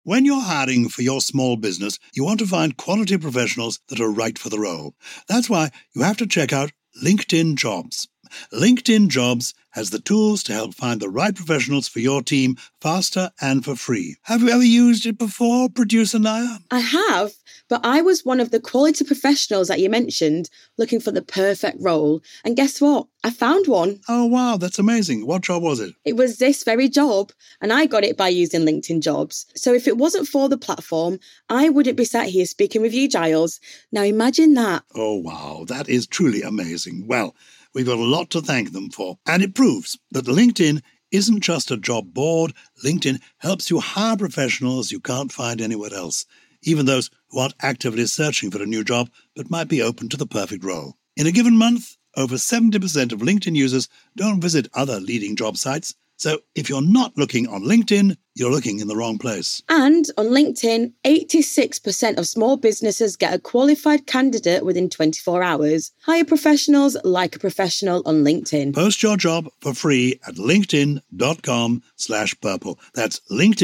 When you're hiring for your small business, you want to find quality professionals that are right for the role. That's why you have to check out LinkedIn Jobs. LinkedIn Jobs has the tools to help find the right professionals for your team faster and for free. Have you ever used it before, Producer Naya? I have, but I was one of the quality professionals that you mentioned looking for the perfect role. And guess what? I found one. Oh, wow, that's amazing. What job was it? It was this very job, and I got it by using LinkedIn Jobs. So if it wasn't for the platform, I wouldn't be sat here speaking with you, Giles. Now imagine that. Oh, wow, that is truly amazing. Well, we've got a lot to thank them for. And it proves that LinkedIn isn't just a job board. LinkedIn helps you hire professionals you can't find anywhere else, even those who aren't actively searching for a new job but might be open to the perfect role. In a given month, over 70% of LinkedIn users don't visit other leading job sites. So if you're not looking on LinkedIn, you're looking in the wrong place. And on LinkedIn, 86% of small businesses get a qualified candidate within 24 hours. Hire professionals like a professional on LinkedIn. Post your job for free at linkedin.com/purple. That's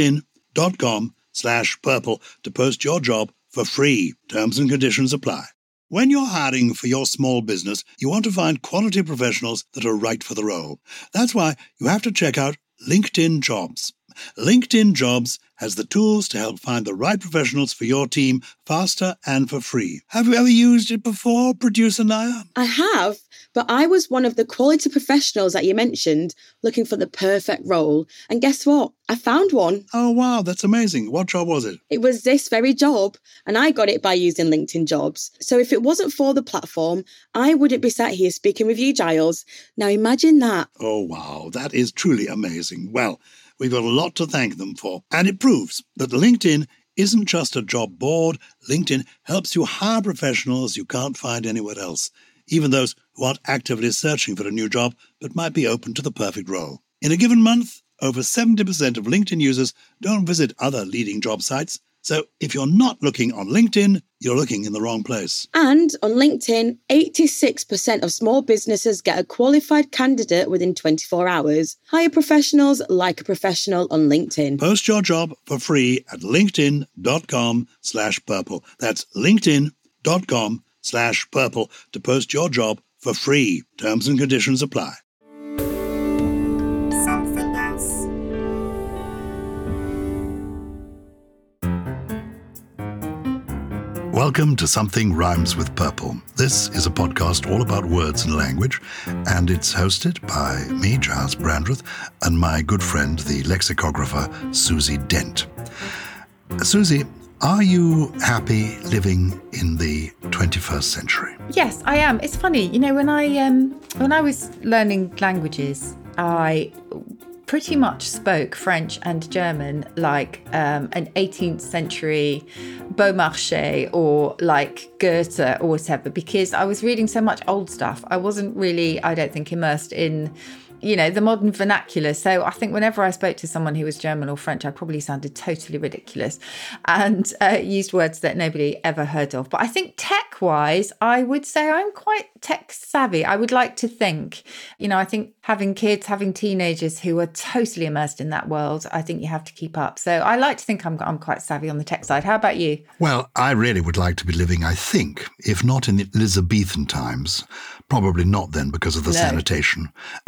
linkedin.com/purple to post your job for free. Terms and conditions apply. When you're hiring for your small business, you want to find quality professionals that are right for the role. That's why you have to check out LinkedIn Jobs. LinkedIn Jobs has the tools to help find the right professionals for your team faster and for free. Have you ever used it before, Producer Naya? I have, but I was one of the quality professionals that you mentioned looking for the perfect role. And guess what? I found one. Oh, wow, that's amazing. What job was it? It was this very job, and I got it by using LinkedIn Jobs. So if it wasn't for the platform, I wouldn't be sat here speaking with you, Giles. Now imagine that. Oh, wow, that is truly amazing. Well, we've got a lot to thank them for. And it proves that LinkedIn isn't just a job board. LinkedIn helps you hire professionals you can't find anywhere else, even those who aren't actively searching for a new job but might be open to the perfect role. In a given month, over 70% of LinkedIn users don't visit other leading job sites. So if you're not looking on LinkedIn, you're looking in the wrong place. And on LinkedIn, 86% of small businesses get a qualified candidate within 24 hours. Hire professionals like a professional on LinkedIn. Post your job for free at linkedin.com/purple. That's linkedin.com/purple to post your job for free. Terms and conditions apply. Something else. Welcome to Something Rhymes with Purple. This is a podcast all about words and language, and it's hosted by me, Giles Brandreth, and my good friend, the lexicographer, Susie Dent. Susie, are you happy living in the 21st century? Yes, I am. It's funny, when I was learning languages, I pretty much spoke French and German like an 18th century Beaumarchais or like Goethe or whatever, because I was reading so much old stuff. I wasn't really, I don't think, immersed in the modern vernacular. So I think whenever I spoke to someone who was German or French, I probably sounded totally ridiculous and used words that nobody ever heard of. But I think tech-wise, I would say I'm quite tech savvy. I would like to think, I think having kids, having teenagers who are totally immersed in that world, I think you have to keep up. So I like to think I'm quite savvy on the tech side. How about you? Well, I really would like to be living, I think, if not in the Elizabethan times, probably not then because of the sanitation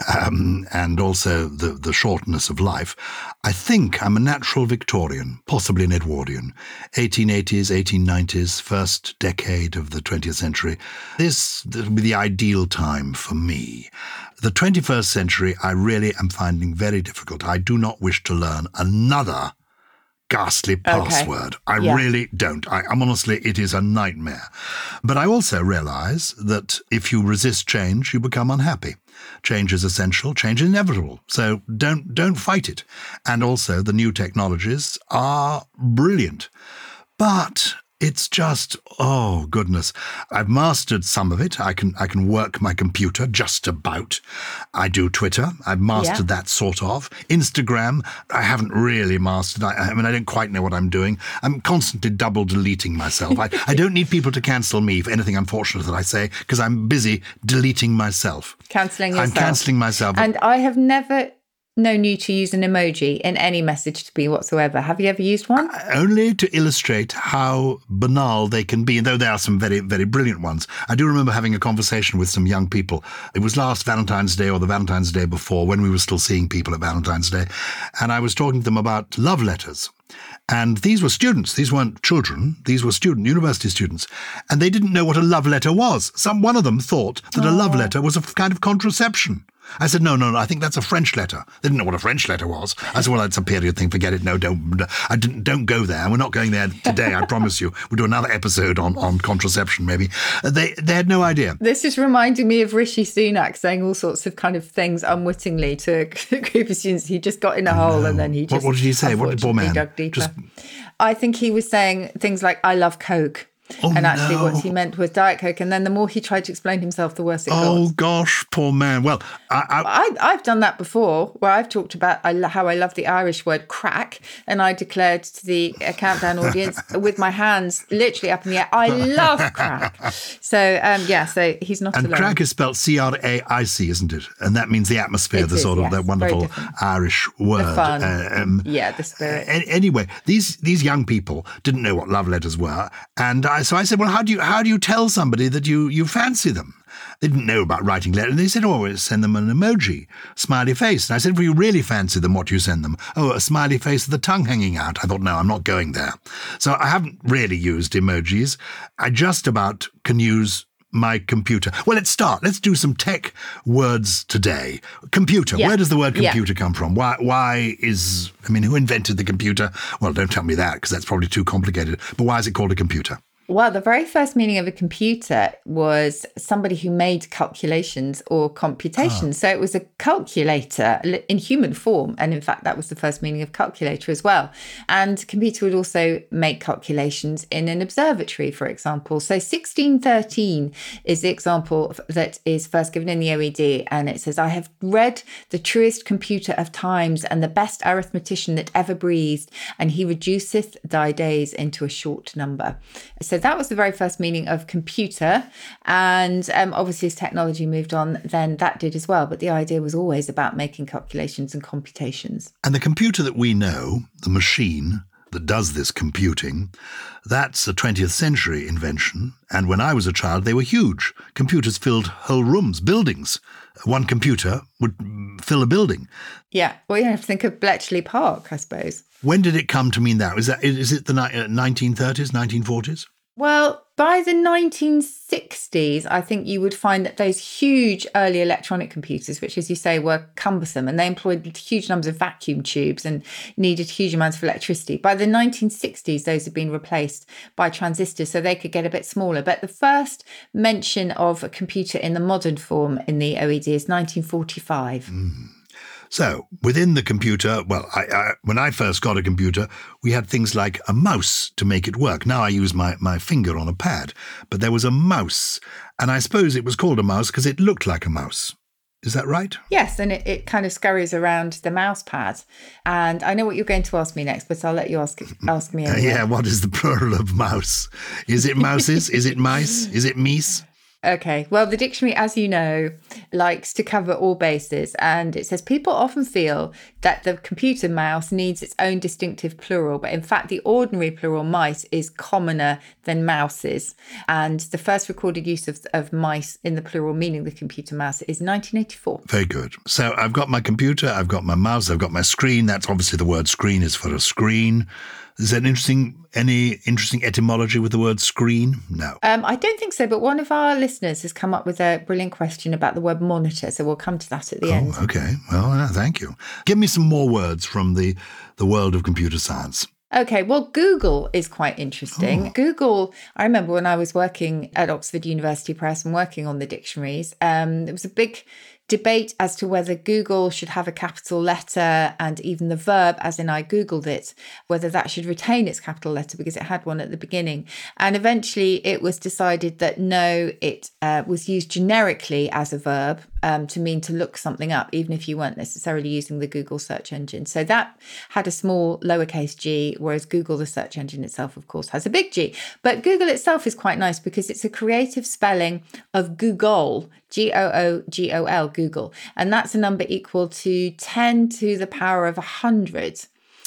and also the shortness of life. I think I'm a natural Victorian, possibly an Edwardian, 1880s, 1890s, first decade of the 20th century. This would be the ideal time for me. The 21st century, I really am finding very difficult. I do not wish to learn another ghastly password. I really don't. I'm honestly, it is a nightmare. But I also realize that if you resist change, you become unhappy. Change is essential. Change is inevitable. So don't fight it. And also the new technologies are brilliant. But it's just, oh goodness, I've mastered some of it. I can work my computer just about. I do Twitter. I've mastered that sort of. Instagram, I haven't really mastered. I don't quite know what I'm doing. I'm constantly double deleting myself. I don't need people to cancel me for anything unfortunate that I say because I'm busy deleting myself. Cancelling yourself. I'm cancelling myself. And I have never known you to use an emoji in any message to me whatsoever. Have you ever used one? Only to illustrate how banal they can be, and though there are some very, very brilliant ones. I do remember having a conversation with some young people. It was last Valentine's Day or the Valentine's Day before, when we were still seeing people at Valentine's Day, and I was talking to them about love letters. And these were students. These weren't children. These were university students. And they didn't know what a love letter was. One of them thought that a love letter was a kind of contraception. I said, no, I think that's a French letter. They didn't know what a French letter was. I said, well, it's a period thing. Forget it. No, don't go there. We're not going there today, I promise you. We'll do another episode on contraception, maybe. They had no idea. This is reminding me of Rishi Sunak saying all sorts of kind of things unwittingly to a group of students. He just got in a hole and then he just... What did he say? What did poor man? Dug deeper. I think he was saying things like, I love Coke. And actually what he meant was Diet Coke. And then the more he tried to explain himself, the worse it got. Oh, gosh, poor man. Well, I've done that before, where I've talked about how I love the Irish word crack. And I declared to the Countdown audience with my hands literally up in the air, I love crack. So, so he's not alone. And crack is spelled C-R-A-I-C, isn't it? And that means the atmosphere, that wonderful Irish word. The fun. The spirit. Anyway, these young people didn't know what love letters were. And so I said, well, how do you tell somebody that you fancy them? They didn't know about writing letters. And they said, send them an emoji, smiley face. And I said, if you really fancy them, what do you send them? Oh, a smiley face with the tongue hanging out. I thought, no, I'm not going there. So I haven't really used emojis. I just about can use my computer. Well, let's do some tech words today. Computer. Yeah. Where does the word computer come from? Who invented the computer? Well, don't tell me that, because that's probably too complicated. But why is it called a computer? Well, the very first meaning of a computer was somebody who made calculations or computations. So it was a calculator in human form. And in fact, that was the first meaning of calculator as well. And computer would also make calculations in an observatory, for example. So 1613 is the example that is first given in the OED. And it says, I have read the truest computer of times and the best arithmetician that ever breathed. And he reduceth thy days into a short number. So that was the very first meaning of computer. And obviously as technology moved on, then that did as well. But the idea was always about making calculations and computations. And the computer that we know, the machine that does this computing, that's a 20th century invention. And when I was a child, they were huge. Computers filled whole rooms, buildings. One computer would fill a building. Yeah, well, you have to think of Bletchley Park, I suppose. When did it come to mean that? Is it the 1930s, 1940s? Well, by the 1960s, I think you would find that those huge early electronic computers, which, as you say, were cumbersome, and they employed huge numbers of vacuum tubes and needed huge amounts of electricity. By the 1960s, those had been replaced by transistors, so they could get a bit smaller. But the first mention of a computer in the modern form in the OED is 1945. So within the computer, well, when I first got a computer, we had things like a mouse to make it work. Now I use my finger on a pad, but there was a mouse. And I suppose it was called a mouse because it looked like a mouse. Is that right? Yes, and it kind of scurries around the mouse pad. And I know what you're going to ask me next, but I'll let you ask me anyway. Yeah, what is the plural of mouse? Is it mouses? Is it mice? Is it meese? Okay, well, the dictionary, as you know, likes to cover all bases. And it says people often feel that the computer mouse needs its own distinctive plural. But in fact, the ordinary plural mice is commoner than mouses. And the first recorded use of mice in the plural, meaning the computer mouse, is 1984. Very good. So I've got my computer, I've got my mouse, I've got my screen. That's obviously the word screen is for a screen. Is there any interesting etymology with the word screen? No. I don't think so, but one of our listeners has come up with a brilliant question about the word monitor, so we'll come to that at the end. Okay. Well, thank you. Give me some more words from the world of computer science. Okay, well, Google is quite interesting. Google, I remember when I was working at Oxford University Press and working on the dictionaries, there was a big debate as to whether Google should have a capital letter and even the verb, as in I Googled it, whether that should retain its capital letter because it had one at the beginning. And eventually it was decided that no, it was used generically as a verb to mean to look something up, even if you weren't necessarily using the Google search engine. So that had a small lowercase g, whereas Google, the search engine itself, of course, has a big G. But Google itself is quite nice because it's a creative spelling of Google, Googol, Google. And that's a number equal to 10 to the power of 100.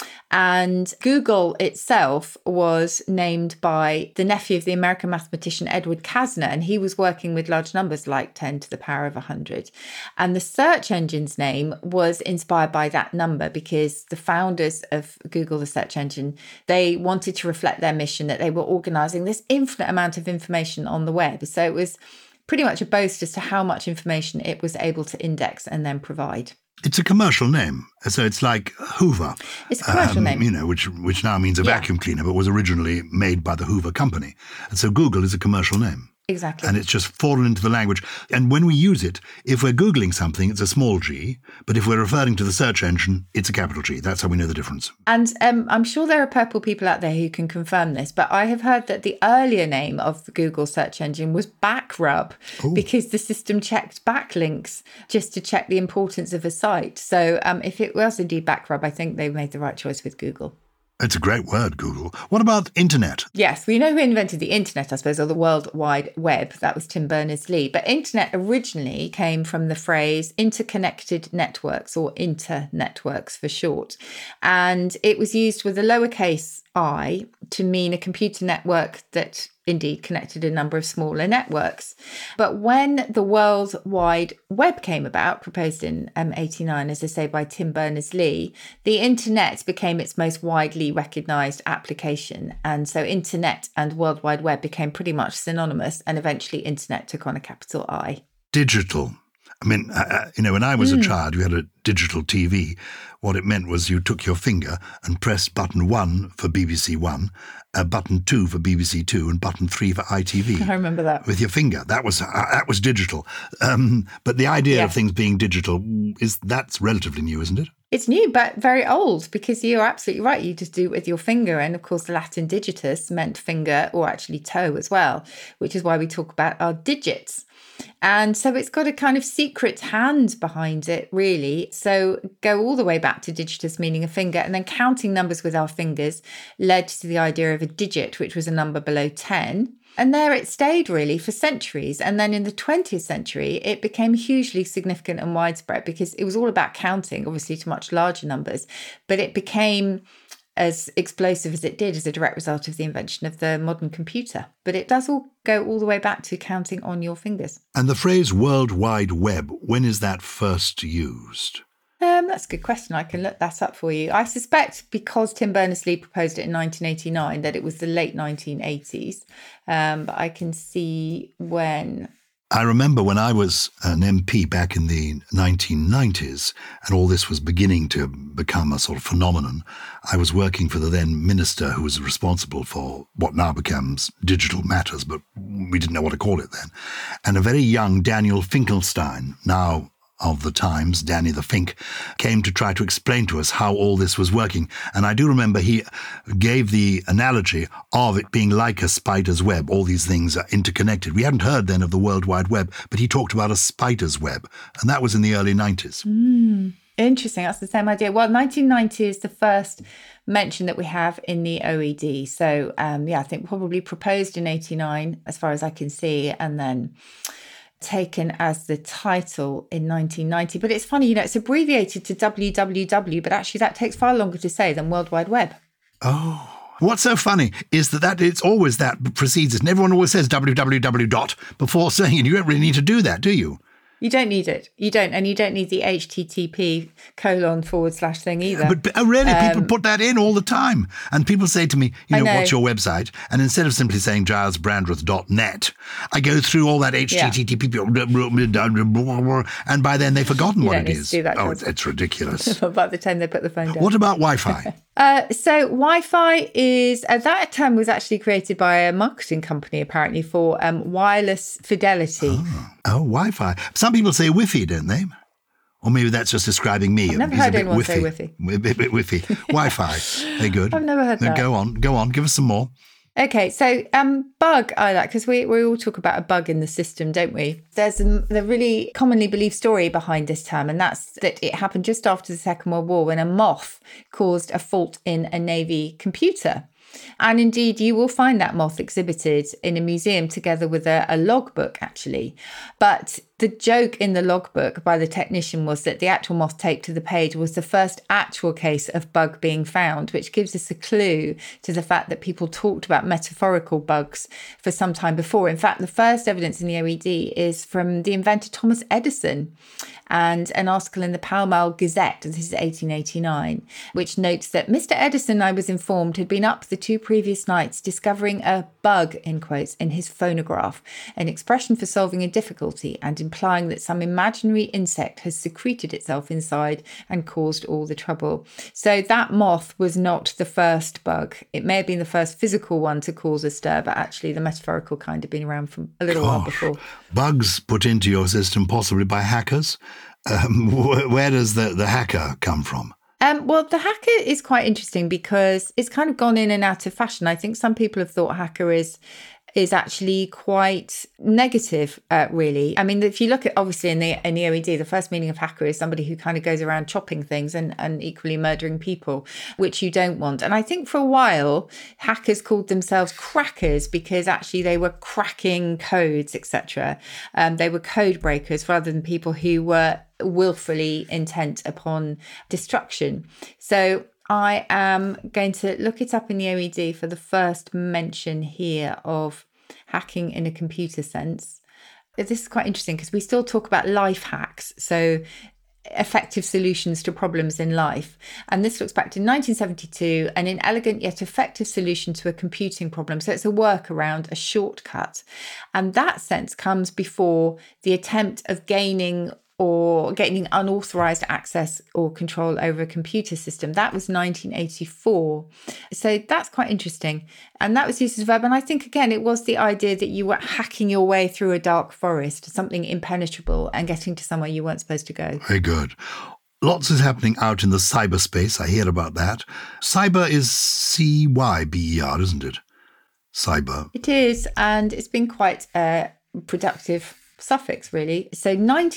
And Google itself was named by the nephew of the American mathematician Edward Kasner, and he was working with large numbers like 10 to the power of 100. And the search engine's name was inspired by that number because the founders of Google, the search engine, they wanted to reflect their mission that they were organizing this infinite amount of information on the web. So it was pretty much a boast as to how much information it was able to index and then provide. It's a commercial name. So it's like Hoover. It's a commercial name. Which now means a vacuum cleaner, but was originally made by the Hoover Company. And so Google is a commercial name. Exactly. And it's just fallen into the language. And when we use it, if we're Googling something, it's a small g. But if we're referring to the search engine, it's a capital G. That's how we know the difference. And I'm sure there are purple people out there who can confirm this, but I have heard that the earlier name of the Google search engine was Backrub because the system checked backlinks just to check the importance of a site. So if it was indeed Backrub, I think they made the right choice with Google. It's a great word, Google. What about internet? Yes, we know who invented the internet, I suppose, or the World Wide Web. That was Tim Berners-Lee. But internet originally came from the phrase interconnected networks, or internetworks for short. And it was used with a lowercase I to mean a computer network that indeed connected a number of smaller networks. But when the World Wide Web came about, proposed in 89, as I say, by Tim Berners-Lee, the internet became its most widely recognised application. And so internet and World Wide Web became pretty much synonymous, and eventually internet took on a capital I. Digital. I mean, when I was a child, you had a digital TV. What it meant was you took your finger and pressed button 1 for BBC One, button 2 for BBC Two, and button 3 for ITV. I remember that. With your finger. That was digital. But the idea of things being digital, that's relatively new, isn't it? It's new, but very old, because you're absolutely right. You just do it with your finger. And of course, the Latin digitus meant finger, or actually toe as well, which is why we talk about our digits. And so it's got a kind of secret hand behind it, really. So go all the way back to digitus, meaning a finger, and then counting numbers with our fingers led to the idea of a digit, which was a number below 10. And there it stayed really for centuries. And then in the 20th century, it became hugely significant and widespread because it was all about counting, obviously to much larger numbers. But it became as explosive as it did as a direct result of the invention of the modern computer. But it does all go all the way back to counting on your fingers. And the phrase World Wide Web, when is that first used? That's a good question. I can look that up for you. I suspect because Tim Berners-Lee proposed it in 1989 that it was the late 1980s. But I can see when. I remember when I was an MP back in the 1990s and all this was beginning to become a sort of phenomenon, I was working for the then minister who was responsible for what now becomes digital matters, but we didn't know what to call it then. And a very young Daniel Finkelstein, now of the Times, Danny the Fink, came to try to explain to us how all this was working. And I do remember he gave the analogy of it being like a spider's web. All these things are interconnected. We hadn't heard then of the World Wide Web, but he talked about a spider's web. And that was in the early 90s. Interesting. That's the same idea. Well, 1990 is the first mention that we have in the OED. So, I think probably proposed in 89, as far as I can see, and then taken as the title in 1990. But it's funny, it's abbreviated to WWW, but actually that takes far longer to say than World Wide Web. Oh. What's so funny is that it's always that precedes it. And everyone always says www dot before saying it. You don't really need to do that, do you? You don't need it. You don't. And you don't need the HTTP : / thing either. But really, people put that in all the time. And people say to me, what's your website? And instead of simply saying gilesbrandreth.net, I go through all that HTTP, and by then they've forgotten what it is. It's ridiculous. By the time they put the phone down. What about Wi-Fi? So Wi-Fi is, that term was actually created by a marketing company, apparently, for wireless fidelity. Oh, Wi-Fi. Some people say Wi-Fi, don't they? Or maybe that's just describing me. I've never heard anyone say Wi-Fi. A bit Wi-Fi. Wi-Fi. Very good. I've never heard that. Go on. Give us some more. Okay, so bug, I like, because we all talk about a bug in the system, don't we? There's the really commonly believed story behind this term, and that's that it happened just after the Second World War when a moth caused a fault in a Navy computer. And indeed, you will find that moth exhibited in a museum together with a logbook, actually. But the joke in the logbook by the technician was that the actual moth taped to the page was the first actual case of bug being found, which gives us a clue to the fact that people talked about metaphorical bugs for some time before. In fact, the first evidence in the OED is from the inventor Thomas Edison and an article in the Pall Mall Gazette, this is 1889, which notes that Mr. Edison, I was informed, had been up the 2 previous nights discovering a bug, in quotes, in his phonograph, an expression for solving a difficulty and implying that some imaginary insect has secreted itself inside and caused all the trouble. So that moth was not the first bug. It may have been the first physical one to cause a stir, but actually the metaphorical kind had been around for a little while before. Bugs put into your system possibly by hackers. Where does the hacker come from? Well, the hacker is quite interesting because it's kind of gone in and out of fashion. I think some people have thought hacker is actually quite negative, really. I mean, if you look at, obviously, in the OED, the first meaning of hacker is somebody who kind of goes around chopping things and equally murdering people, which you don't want. And I think for a while, hackers called themselves crackers because actually they were cracking codes, etc. They were code breakers rather than people who were willfully intent upon destruction. So I am going to look it up in the OED for the first mention here of hacking in a computer sense. This is quite interesting because we still talk about life hacks, so effective solutions to problems in life. And this looks back to 1972, an inelegant yet effective solution to a computing problem. So it's a workaround, a shortcut. And that sense comes before the attempt of gaining unauthorized access or control over a computer system. That was 1984. So that's quite interesting. And that was used as a verb. And I think, again, it was the idea that you were hacking your way through a dark forest, something impenetrable, and getting to somewhere you weren't supposed to go. Very good. Lots is happening out in the cyberspace. I hear about that. Cyber is C-Y-B-E-R, isn't it? Cyber. It is. And it's been quite productive suffix, really. So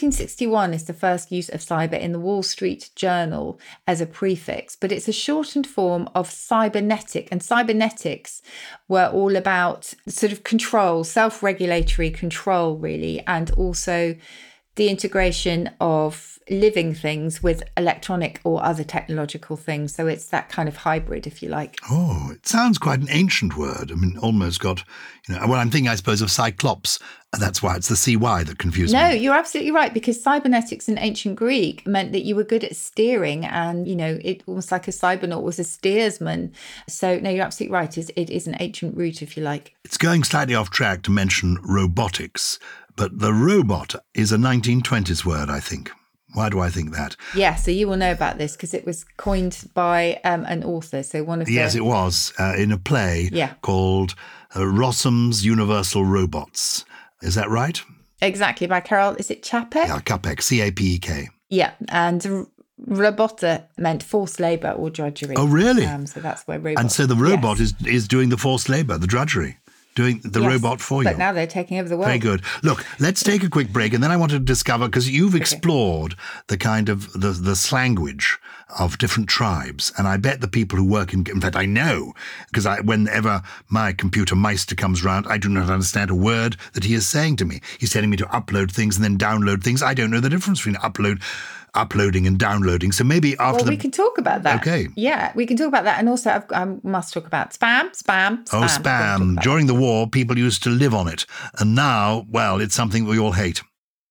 1961 is the first use of cyber in the Wall Street Journal as a prefix, but it's a shortened form of cybernetic, and cybernetics were all about sort of control, self-regulatory control, really, and also the integration of living things with electronic or other technological things. So it's that kind of hybrid, if you like. Oh, it sounds quite an ancient word. I mean, almost got, well, I'm thinking, I suppose, of Cyclops. And that's why it's the CY that confused me. No, you're absolutely right, because cybernetics in ancient Greek meant that you were good at steering and, it almost like a cybernaut was a steersman. So, no, you're absolutely right. It is an ancient root, if you like. It's going slightly off track to mention robotics, but the robot is a 1920s word, I think. Why do I think that? Yeah, so you will know about this because it was coined by an author. So one of the... Yes, it was in a play called Rossum's Universal Robots. Is that right? Exactly, by Carol, is it Čapek? Yeah, Čapek, C-A-P-E-K. Yeah, and robota meant forced labour or drudgery. Oh, really? So that's where robot... And so the robot is doing the forced labour, the drudgery. Doing the robot for you. But now they're taking over the world. Very good. Look, let's take a quick break, and then I want to discover, because you've explored the kind of the slanguage of different tribes, and I bet the people who work in fact, I know, because whenever my computer Meister comes round, I do not understand a word that he is saying to me. He's telling me to upload things and then download things. I don't know the difference between uploading and downloading. So maybe after we can talk about that. Okay. Yeah, we can talk about that. And also I must talk about spam. Oh, spam. During the war, people used to live on it. And now, well, it's something we all hate.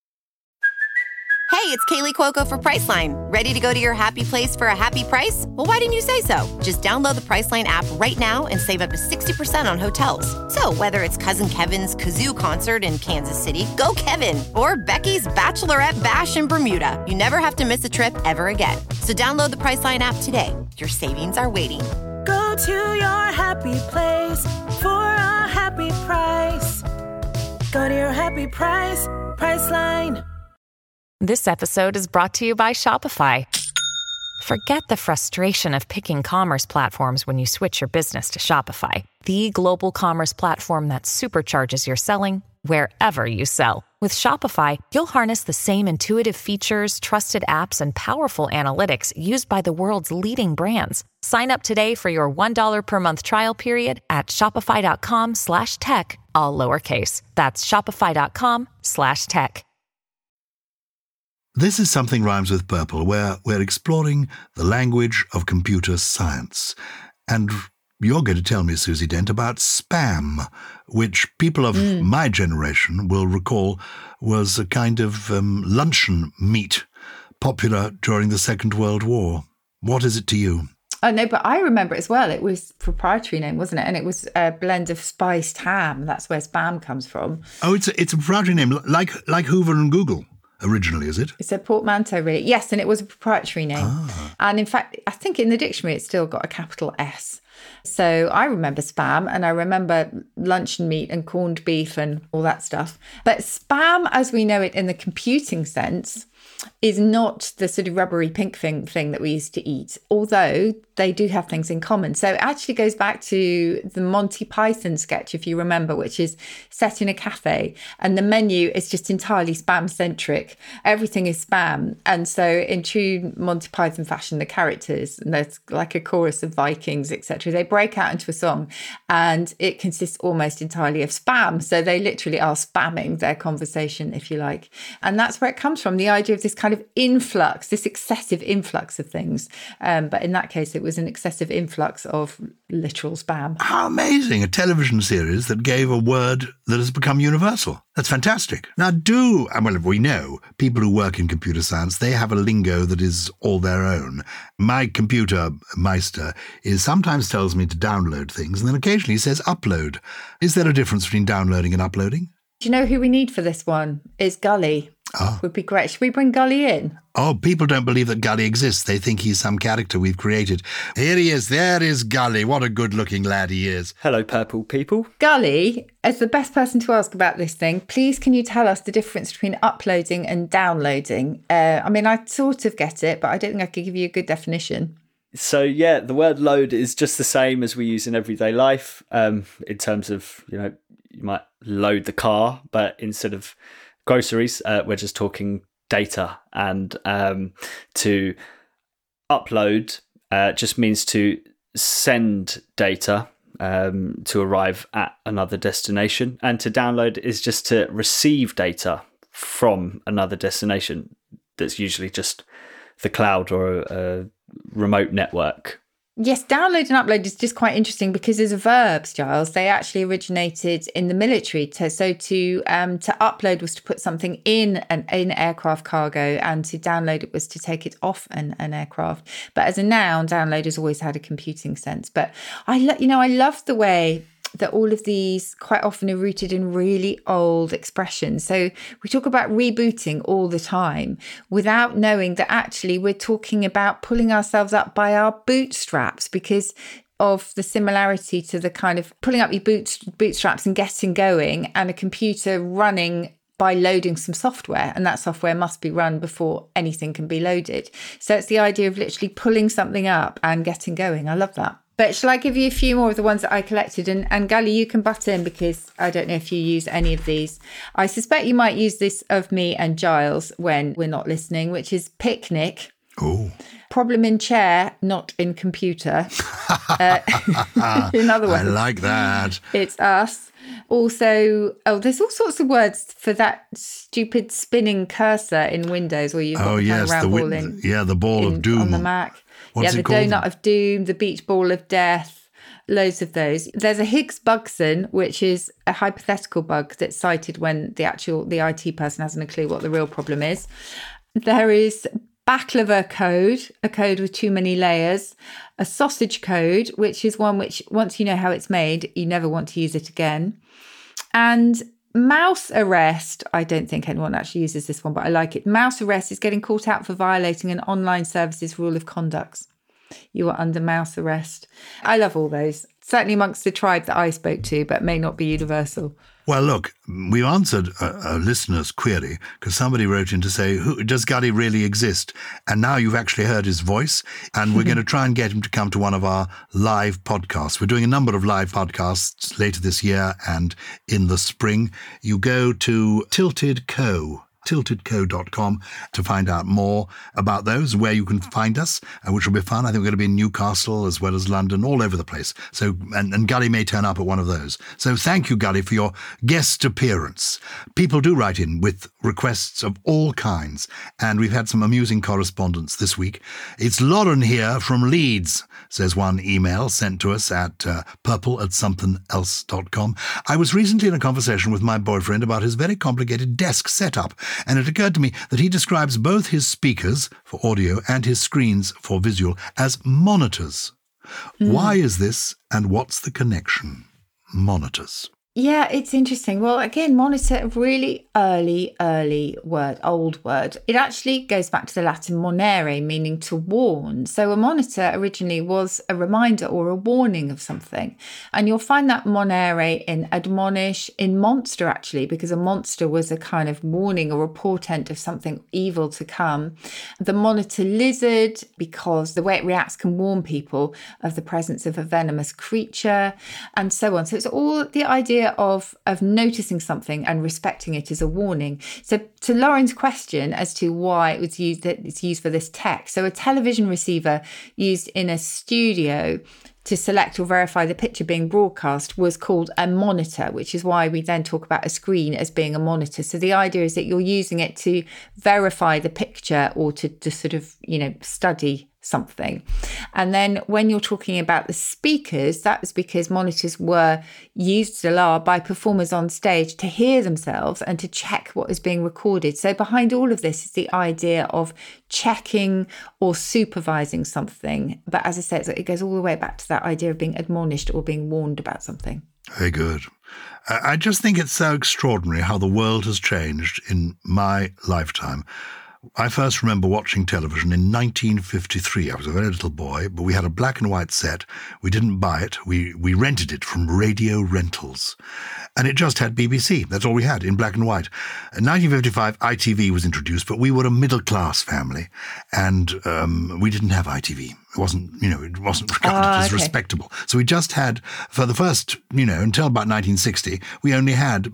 Hey, it's Kaylee Cuoco for Priceline. Ready to go to your happy place for a happy price? Well, why didn't you say so? Just download the Priceline app right now and save up to 60% on hotels. So whether it's Cousin Kevin's Kazoo Concert in Kansas City, go Kevin, or Becky's Bachelorette Bash in Bermuda, you never have to miss a trip ever again. So download the Priceline app today. Your savings are waiting. Go to your happy place for a happy price. Go to your happy price, Priceline. This episode is brought to you by Shopify. Forget the frustration of picking commerce platforms when you switch your business to Shopify, the global commerce platform that supercharges your selling wherever you sell. With Shopify, you'll harness the same intuitive features, trusted apps, and powerful analytics used by the world's leading brands. Sign up today for your $1 per month trial period at shopify.com/tech, all lowercase. That's shopify.com/tech. This is Something Rhymes with Purple, where we're exploring the language of computer science. And you're going to tell me, Susie Dent, about spam, which people of my generation will recall was a kind of luncheon meat popular during the Second World War. What is it to you? Oh, no, but I remember it as well. It was a proprietary name, wasn't it? And it was a blend of spiced ham. That's where spam comes from. Oh, it's a proprietary name, like Hoover and Google. Originally, is it? It's a portmanteau, really. Yes, and it was a proprietary name. And in fact, I think in the dictionary, it's still got a capital S. So I remember spam, and I remember luncheon meat and corned beef and all that stuff. But spam, as we know it in the computing sense, is not the sort of rubbery pink thing that we used to eat, although they do have things in common. So it actually goes back to the Monty Python sketch, if you remember, which is set in a cafe, and the menu is just entirely spam-centric. Everything is spam. And so in true Monty Python fashion, the characters, and there's like a chorus of Vikings, etc., they break out into a song, and it consists almost entirely of spam. So they literally are spamming their conversation, if you like. And that's where it comes from, the idea of this kind of influx, this excessive influx of things. But in that case, it was an excessive influx of literal spam. How amazing, a television series that gave a word that has become universal. That's fantastic. Now we know people who work in computer science, they have a lingo that is all their own. My computer meister sometimes tells me to download things, and then occasionally says upload. Is there a difference between downloading and uploading? Do you know who we need for this one? Is Gully. Oh. Would be great. Should we bring Gully in? Oh, people don't believe that Gully exists. They think he's some character we've created. Here he is. There is Gully. What a good-looking lad he is. Hello, purple people. Gully, as the best person to ask about this thing, please can you tell us the difference between uploading and downloading? I sort of get it, but I don't think I could give you a good definition. So, yeah, the word load is just the same as we use in everyday life in terms of, you might load the car, but instead of groceries, we're just talking data. And to upload just means to send data to arrive at another destination. And to download is just to receive data from another destination. That's usually just the cloud or a remote network. Yes, download and upload is just quite interesting because as verbs, Giles, they actually originated in the military. So to upload was to put something in an aircraft cargo, and to download it was to take it off an aircraft. But as a noun, download has always had a computing sense. But I love the way that all of these quite often are rooted in really old expressions. So we talk about rebooting all the time without knowing that actually we're talking about pulling ourselves up by our bootstraps because of the similarity to the kind of pulling up your bootstraps and getting going, and a computer running by loading some software, and that software must be run before anything can be loaded. So it's the idea of literally pulling something up and getting going. I love that. But shall I give you a few more of the ones that I collected? And Gully, you can butt in because I don't know if you use any of these. I suspect you might use this of me and Giles when we're not listening, which is picnic. Oh. Problem in chair, not in computer. In other words. I like that. It's us. Also, there's all sorts of words for that stupid spinning cursor in Windows where you've got the ball of doom. On the Mac. What's the donut of doom, the beach ball of death, loads of those. There's a Higgs bugson, which is a hypothetical bug that's cited when the IT person hasn't a clue what the real problem is. There is baklava code, a code with too many layers, a sausage code, which is one which once you know how it's made, you never want to use it again. And mouse arrest, I don't think anyone actually uses this one, but I like it. Mouse arrest is getting caught out for violating an online services rule of conduct. you are under mouse arrest. I love all those. Certainly amongst the tribe that I spoke to, but may not be universal. Well, look, we answered a listener's query because somebody wrote in to say, does Gully really exist? And now you've actually heard his voice, and we're going to try and get him to come to one of our live podcasts. We're doing a number of live podcasts later this year and in the spring. You go to tiltedco.com to find out more about those, where you can find us, which will be fun. I think we're going to be in Newcastle as well as London, all over the place. So, and Gully may turn up at one of those. So thank you, Gully, for your guest appearance. People do write in with requests of all kinds, and we've had some amusing correspondence this week. It's Lauren here from Leeds, says one email sent to us at purple@somethingelse.com. I was recently in a conversation with my boyfriend about his very complicated desk setup, and it occurred to me that he describes both his speakers for audio and his screens for visual as monitors. Why is this, and what's the connection? Monitors. Yeah, it's interesting. Well, again, monitor, a really early word, old word. It actually goes back to the Latin monere, meaning to warn. So a monitor originally was a reminder or a warning of something. And you'll find that monere in admonish, in monster, actually, because a monster was a kind of warning or a portent of something evil to come. The monitor lizard, because the way it reacts can warn people of the presence of a venomous creature, and so on. So it's all the idea of noticing something and respecting it as a warning. So to Lauren's question as to why it was used, that it's used for this text. So a television receiver used in a studio to select or verify the picture being broadcast was called a monitor, which is why we then talk about a screen as being a monitor. So the idea is that you're using it to verify the picture or to sort of, study something. And then when you're talking about the speakers, that was because monitors were used still are by performers on stage to hear themselves and to check what is being recorded. So behind all of this is the idea of checking or supervising something. But as I said, it goes all the way back to that idea of being admonished or being warned about something. Very good. I just think it's so extraordinary how the world has changed in my lifetime. I first remember watching television in 1953. I was a very little boy, but we had a black and white set. We didn't buy it. We rented it from Radio Rentals. And it just had BBC. That's all we had, in black and white. In 1955, ITV was introduced, but we were a middle-class family, and we didn't have ITV. It wasn't regarded as respectable. So we just had, for the first, until about 1960, we only had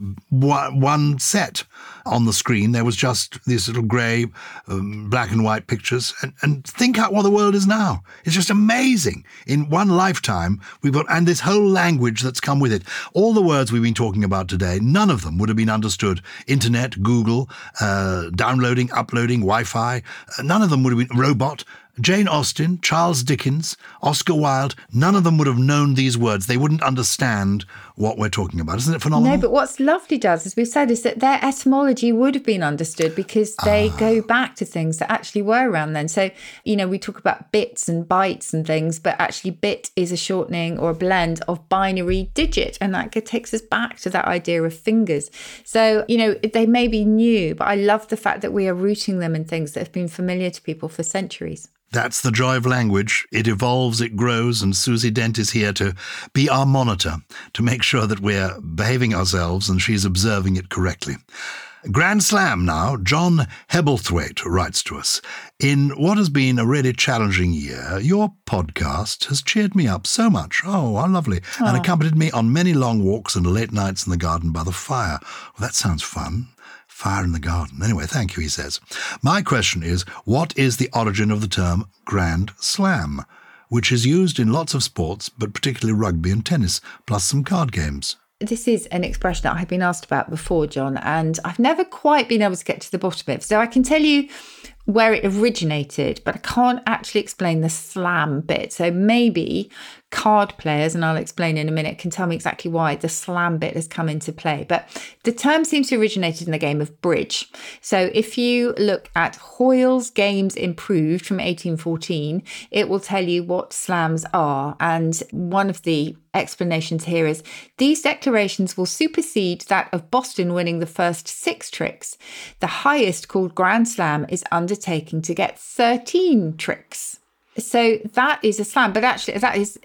one set on the screen. There was just these little grey, black and white pictures. And think out what the world is now. It's just amazing. In one lifetime, we've got, and this whole language that's come with it. All the words we've been talking about today, none of them would have been understood. Internet, Google, downloading, uploading, Wi-Fi, none of them would have been robot. Jane Austen, Charles Dickens, Oscar Wilde, none of them would have known these words. They wouldn't understand what we're talking about. Isn't it phenomenal? No, but what's lovely, as we've said, is that their etymology would have been understood because they go back to things that actually were around then. So, we talk about bits and bytes and things, but actually bit is a shortening or a blend of binary digit. And that takes us back to that idea of fingers. So, they may be new, but I love the fact that we are rooting them in things that have been familiar to people for centuries. That's the joy of language. It evolves, it grows, and Susie Dent is here to be our monitor, to make sure that we're behaving ourselves and she's observing it correctly. Grand Slam now. John Hebblethwaite writes to us. In what has been a really challenging year, your podcast has cheered me up so much. Oh, how lovely. Oh. And accompanied me on many long walks and late nights in the garden by the fire. Well, that sounds fun. Fire in the garden. Anyway, thank you, he says. My question is, what is the origin of the term Grand Slam, which is used in lots of sports, but particularly rugby and tennis, plus some card games? This is an expression that I've been asked about before, John, and I've never quite been able to get to the bottom of it. So I can tell you where it originated, but I can't actually explain the slam bit. So maybe card players, and I'll explain in a minute, can tell me exactly why the slam bit has come into play. But the term seems to have originated in the game of bridge. So if you look at Hoyle's Games Improved from 1814, it will tell you what slams are. And one of the explanations here is these declarations will supersede that of Boston winning the first 6 tricks. The highest, called Grand Slam, is undertaking to get 13 tricks. So that is a slam, but actually that is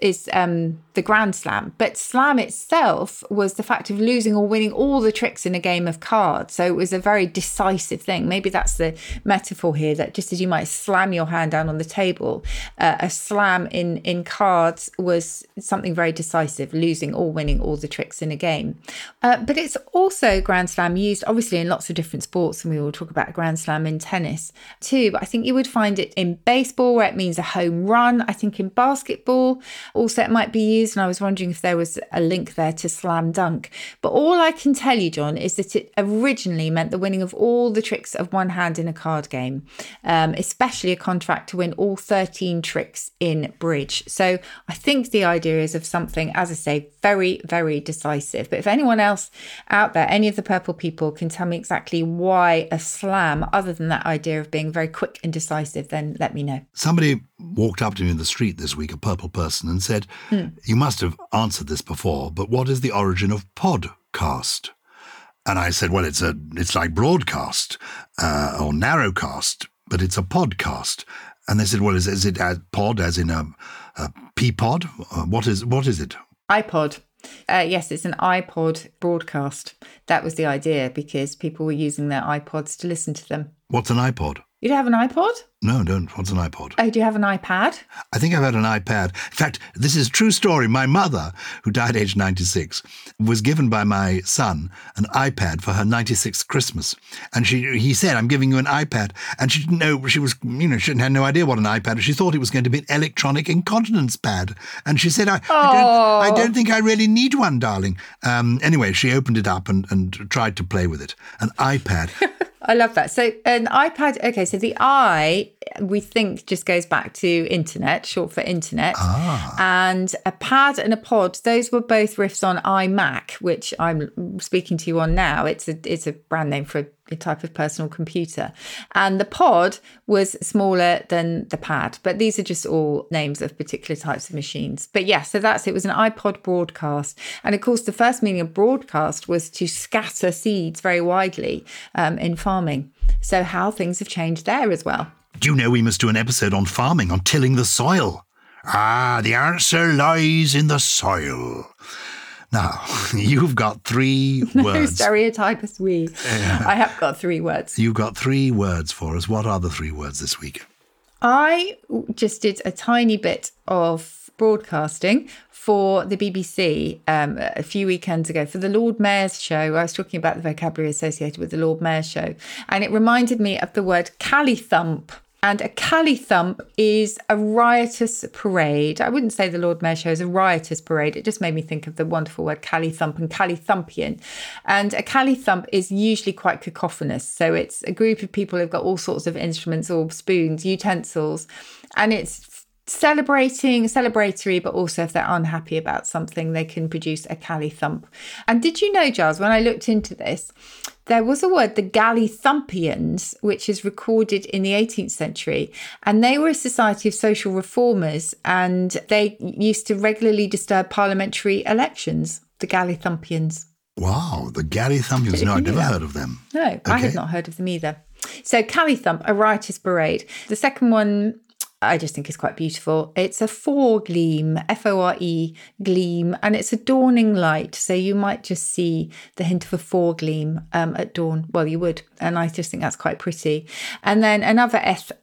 the Grand Slam. But slam itself was the fact of losing or winning all the tricks in a game of cards. So it was a very decisive thing. Maybe that's the metaphor here, that just as you might slam your hand down on the table, a slam in cards was something very decisive, losing or winning all the tricks in a game. But it's also Grand Slam used obviously in lots of different sports, and we will talk about Grand Slam in tennis too. But I think you would find it in baseball, where it means a home run. I think in basketball also it might be used, and I was wondering if there was a link there to slam dunk. But all I can tell you, John, is that it originally meant the winning of all the tricks of one hand in a card game, especially a contract to win all 13 tricks in bridge. So I think the idea is of something, as I say, very, very decisive. But if anyone else out there, any of the purple people, can tell me exactly why a slam, other than that idea of being very quick and decisive, then let me know. Somebody walked up to me in the street this week, a purple person, and said, you must have answered this before, but what is the origin of podcast? And I said, well, it's like broadcast or narrowcast, but it's a podcast. And they said, well, is it a pod as in a Peapod? What is it? iPod. Yes, it's an iPod broadcast. That was the idea, because people were using their iPods to listen to them. What's an iPod? You don't have an iPod? No, don't. What's an iPod? Oh, do you have an iPad? I think I've had an iPad. In fact, this is a true story. My mother, who died aged 96, was given by my son an iPad for her 96th Christmas. And he said, I'm giving you an iPad. And she didn't know, she had no idea what an iPad was. She thought it was going to be an electronic incontinence pad. And she said, I don't think I really need one, darling. Anyway, she opened it up and tried to play with it. An iPad. I love that. So an iPad, okay, so the I, we think, just goes back to internet, short for internet. And a pad and a pod, those were both riffs on iMac, which I'm speaking to you on now. It's a brand name for a type of personal computer. And the pod was smaller than the pad. But these are just all names of particular types of machines. But yeah, so it was an iPod broadcast. And of course, the first meaning of broadcast was to scatter seeds very widely in farming. So how things have changed there as well. Do you know we must do an episode on farming, on tilling the soil? The answer lies in the soil. Now, you've got 3 words. No stereotype as we. I have got 3 words. You've got 3 words for us. What are the 3 words this week? I just did a tiny bit of broadcasting for the BBC a few weekends ago for the Lord Mayor's show. I was talking about the vocabulary associated with the Lord Mayor's show. And it reminded me of the word cally-thump. And a cally-thump is a riotous parade. I wouldn't say the Lord Mayor Show is a riotous parade. It just made me think of the wonderful word cally-thump and cally-thumpian. And a cally-thump is usually quite cacophonous. So it's a group of people who've got all sorts of instruments or spoons, utensils. And it's celebratory, but also if they're unhappy about something, they can produce a cally-thump. And did you know, Giles, when I looked into this, there was a word, the Gally-thumpians, which is recorded in the 18th century. And they were a society of social reformers, and they used to regularly disturb parliamentary elections, the Gally-thumpians. Wow, the Gally-thumpians. No, I'd never heard of them. No, okay. I had not heard of them either. So cally-thump, a riotous parade. The second one, I just think it's quite beautiful. It's a foregleam, F-O-R-E, gleam, and it's a dawning light. So you might just see the hint of a foregleam at dawn. Well, you would. And I just think that's quite pretty. And then another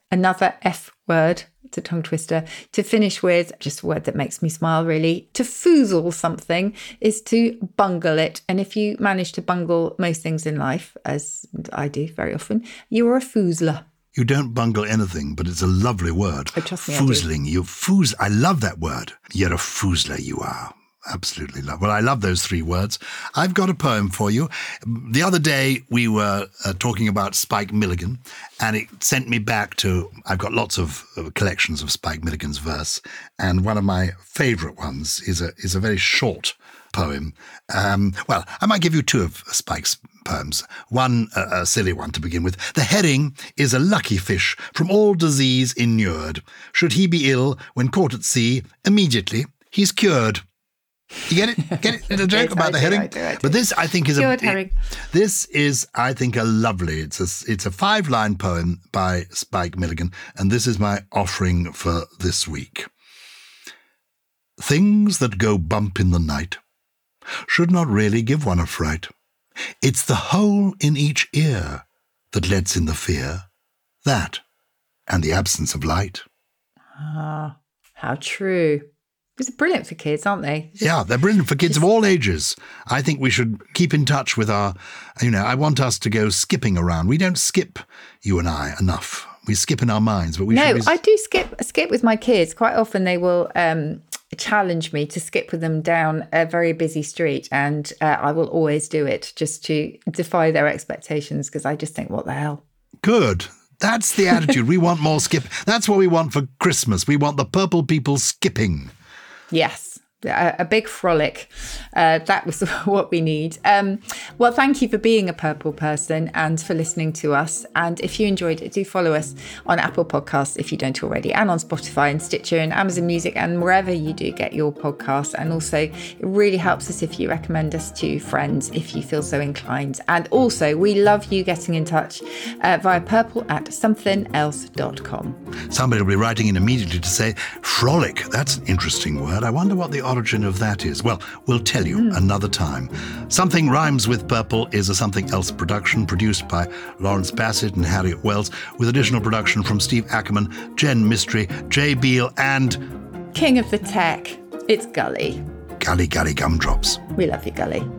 F word, it's a tongue twister, to finish with, just a word that makes me smile, really. To foozle something is to bungle it. And if you manage to bungle most things in life, as I do very often, you're a foozler. You don't bungle anything, but it's a lovely word. Oh, trust me, Foozling. I love that word. You're a foozler, you are. Absolutely love. Well, I love those 3 words. I've got a poem for you. The other day we were talking about Spike Milligan, and it sent me back to, I've got lots of collections of Spike Milligan's verse, and one of my favourite ones is a very short poem. Well, I might give you 2 of Spike's poems. One, a silly one to begin with. The herring is a lucky fish, from all disease inured. Should he be ill when caught at sea, immediately he's cured. You get it? Get it? The joke about the herring? I do. But this, I think, is herring. This is, I think, a lovely. It's a 5-line poem by Spike Milligan, and this is my offering for this week. Things that go bump in the night should not really give one a fright. It's the hole in each ear that lets in the fear, that, and the absence of light. Ah, how true. These are brilliant for kids, aren't they? Yeah, they're brilliant for kids of all ages. I think we should keep in touch with our, I want us to go skipping around. We don't skip, you and I, enough. We skip in our minds, but we should I do skip with my kids. Quite often they will challenge me to skip with them down a very busy street, and I will always do it just to defy their expectations, because I just think, what the hell? Good. That's the attitude. We want more skip. That's what we want for Christmas. We want the purple people skipping. Yes, a big frolic. That was what we need. Well, thank you for being a purple person and for listening to us. And if you enjoyed it, do follow us on Apple Podcasts if you don't already, and on Spotify and Stitcher and Amazon Music and wherever you do get your podcasts. And also, it really helps us if you recommend us to friends if you feel so inclined. And also, we love you getting in touch via purple@somethingelse.com. Somebody will be writing in immediately to say, frolic, that's an interesting word. I wonder what the origin of that is. Well, we'll tell you another time. Something Rhymes with Purple is a Something Else production produced by Lawrence Bassett and Harriet Wells, with additional production from Steve Ackerman, Jen Mystery, Jay Beale, and King of the Tech, it's Gully. Gully Gumdrops. We love you, Gully.